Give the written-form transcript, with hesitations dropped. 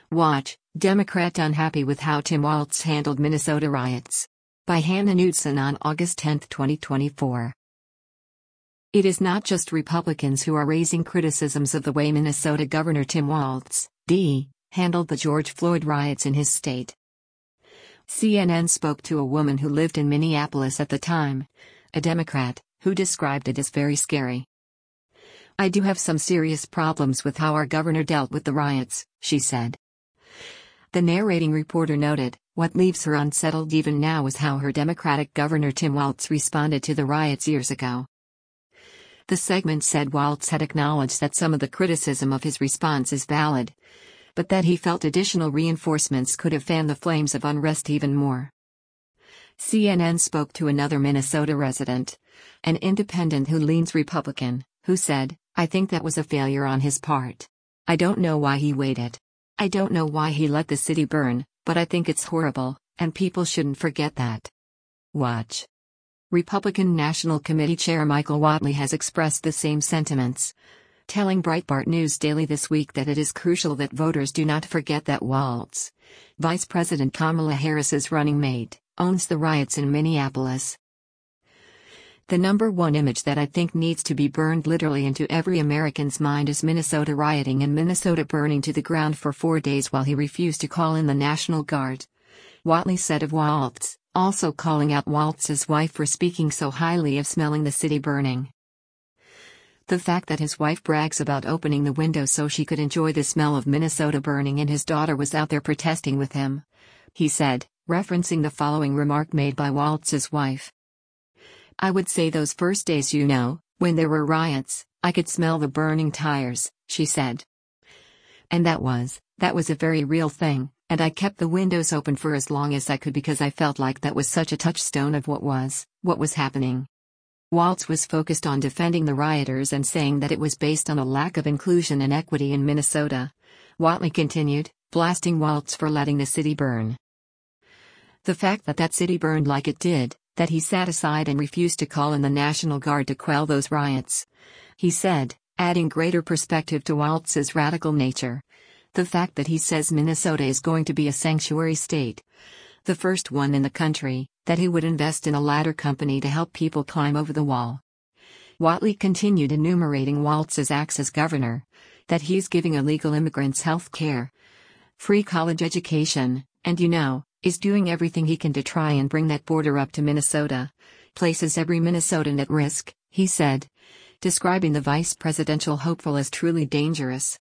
Watch, Democrat unhappy with how Tim Walz handled Minnesota riots. By Hannah Knudsen on August 10, 2024. It is not just Republicans who are raising criticisms of the way Minnesota Governor Tim Walz, D., handled the George Floyd riots in his state. CNN spoke to a woman who lived in Minneapolis at the time, a Democrat, who described it as very scary. "I do have some serious problems with how our governor dealt with the riots," she said. The narrating reporter noted, what leaves her unsettled even now is how her Democratic Governor Tim Walz responded to the riots years ago. The segment said Walz had acknowledged that some of the criticism of his response is valid, but that he felt additional reinforcements could have fanned the flames of unrest even more. CNN spoke to another Minnesota resident, an independent who leans Republican, who said, "I think that was a failure on his part. I don't know why he waited. I don't know why he let the city burn, but I think it's horrible, and people shouldn't forget that." Watch. Republican National Committee Chair Michael Whatley has expressed the same sentiments, telling Breitbart News Daily this week that it is crucial that voters do not forget that Walz, Vice President Kamala Harris's running mate, owns the riots in Minneapolis. "The number one image that I think needs to be burned literally into every American's mind is Minnesota rioting and Minnesota burning to the ground for 4 days while he refused to call in the National Guard," Whatley said of Walz, also calling out Walz's wife for speaking so highly of smelling the city burning. The fact that his wife brags about opening the window so she could enjoy the smell of Minnesota burning and his daughter was out there protesting with him, he said, referencing the following remark made by Walz's wife. "I would say those first days, when there were riots, I could smell the burning tires," she said. "And that was a very real thing, and I kept the windows open for as long as I could because I felt like that was such a touchstone of what was happening." Walz was focused on defending the rioters and saying that it was based on a lack of inclusion and equity in Minnesota. Whatley continued, blasting Walz for letting the city burn. "The fact that city burned like it did, that he sat aside and refused to call in the National Guard to quell those riots," he said, adding greater perspective to Walz's radical nature. "The fact that he says Minnesota is going to be a sanctuary state, the first one in the country, that he would invest in a ladder company to help people climb over the wall." Whatley continued enumerating Walz's acts as governor, that he's giving illegal immigrants health care, free college education, and is doing everything he can to try and bring that border up to Minnesota, places every Minnesotan at risk, he said, describing the vice presidential hopeful as truly dangerous.